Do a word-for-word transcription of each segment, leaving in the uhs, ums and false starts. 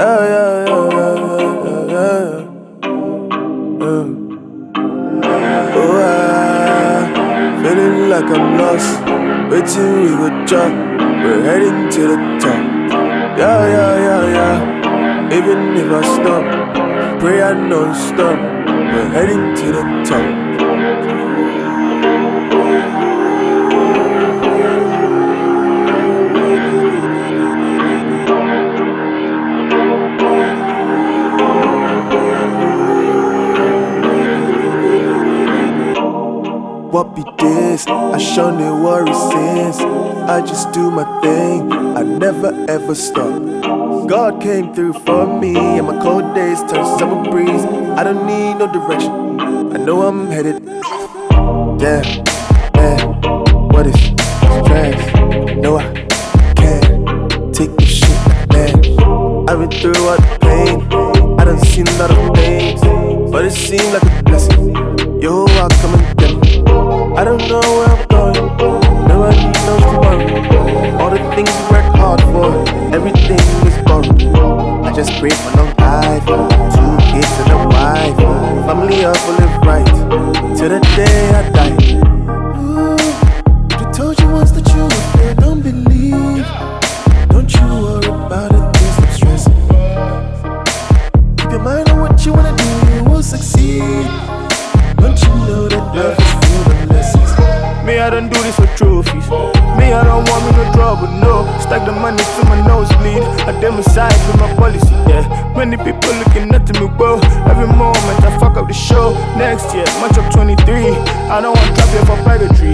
Yeah, yeah, yeah, yeah, yeah, yeah, yeah. Oh, I feeling like I'm lost. Waiting, we go jump. We're heading to the top. Yeah, yeah, yeah, yeah. Even if I stop, pray I don't stop. We're heading to the top. What be this? I shun the worry since I just do my thing, I never ever stop. God came through for me, and my cold days turn summer breeze. I don't need no direction, I know I'm headed. Damn, man, what is stress? No, I can't take this shit, man. I've been through all the pain, I done seen a lot of things, but it seemed like a blessing. Yo, I come and get me. I don't know where I'm going, nobody knows tomorrow. All the things you work hard for, everything is borrowed. I just pray for long life, two kids and a wife, family up will live right, till the day I die. Ooh, if I told you once that you were there, don't believe. Don't you worry about it, please stop stressing. Keep your mind on what you wanna do, you will succeed. Don't you know that love is full of lessons? Me, I don't do this for trophies. Me, I don't want me no trouble, no. Stack the money to my nosebleed. I demonstrate with my policy, yeah. Many people looking up to me, bro. Every moment I fuck up the show. Next year, March of twenty-three, I don't want trap here for purgatory.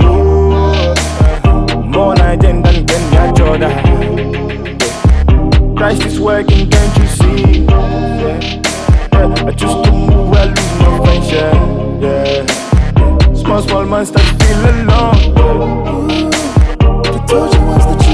More night than than than ya Jordan. Christ is working, can't you see? Yeah. Yeah. I just do move, I lose no friends, yeah. Yeah. Small, small man start to feel alone. Ooh, I told you once that